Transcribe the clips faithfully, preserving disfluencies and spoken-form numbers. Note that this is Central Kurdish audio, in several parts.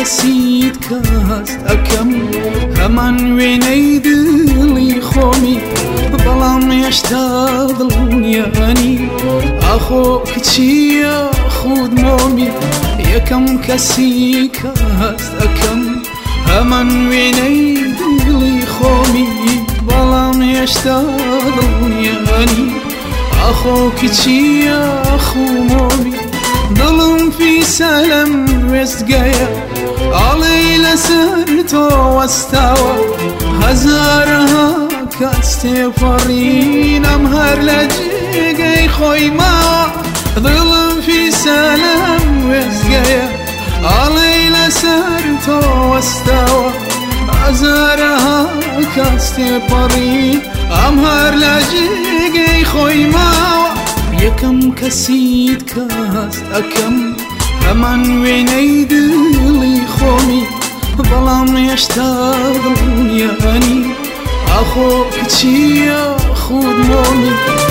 کەسیت کەست ئەەکەم هەمان وێنەی دڵی خۆمی بەڵام هێشتا دڵنیانی ئاخۆ کچیە خود مۆمی یەکەم کەسی کەست ئەەکەم هەمان وێنەی دڵی خۆمی بەڵام هێشتا دڵنیانی ئاخۆ کچیە خومۆمی دڵم فیسە لەم وێستگەیە ئاڵێی لەسەر تۆ وەستاوە هەزارەها کەس تێپەڕین ئەم هەر لە جێگەی خۆی ماوە دڵم فیسە لەم وێستگەیە ئاڵێی لەسەر تۆ وەستاوە هەزارەها کەس تێپەڕین ئەم هەر لە جێگەی خۆی ماوە یەکەم کەسیت کەست ئەەکەم هەمان وێنەی دڵی خۆمی بەڵام هێشتا دڵنیانی ئاخۆ کچیە خود مۆمی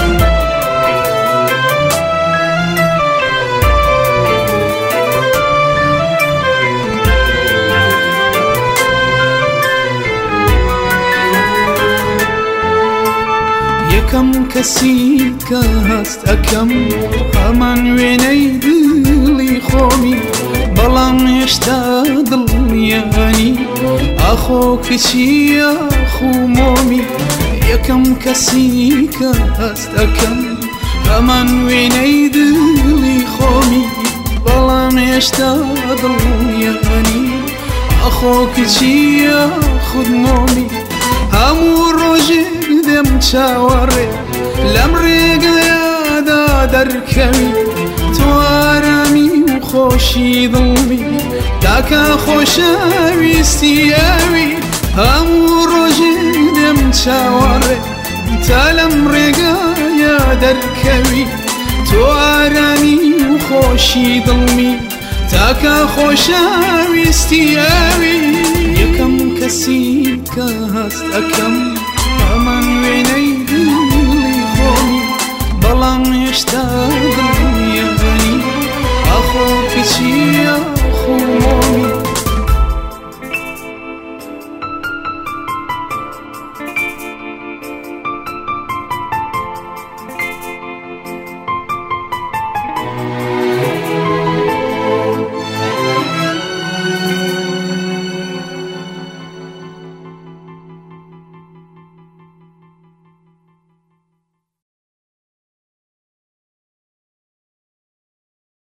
یەکەم کەسیت کەست ئەەکەم هەمان وێنەی دڵی خۆمی بەڵام هێشتا دڵنیانی ئاخۆ کچیە خومۆمی یەکەم کەسی کەست ئەەکەم هەمان وێنەی دڵی خۆمی بەڵام هێشتا دڵنیانی ئاخۆ کچیە خود مۆمی هەموو ڕۆژێک دێم چاوەڕێ لەم ڕێگەیەدا دەرکەوی تۆ ئارامی و خۆشی دڵمی تاکە خۆشەویستی ئەوی هەموو ڕۆژێک دێم چاوەڕێ تا لەم ڕێگەیە دەرکەوی تۆ ئارامی و خۆشی دڵمی تاکە خۆشەویستی ئەوی یەکەم کەسی کەست ئەەکەم هەمان وێنەی دڵی خۆمی بەڵام هێشتا دڵنیانی ئاخۆ کچیە خومۆمی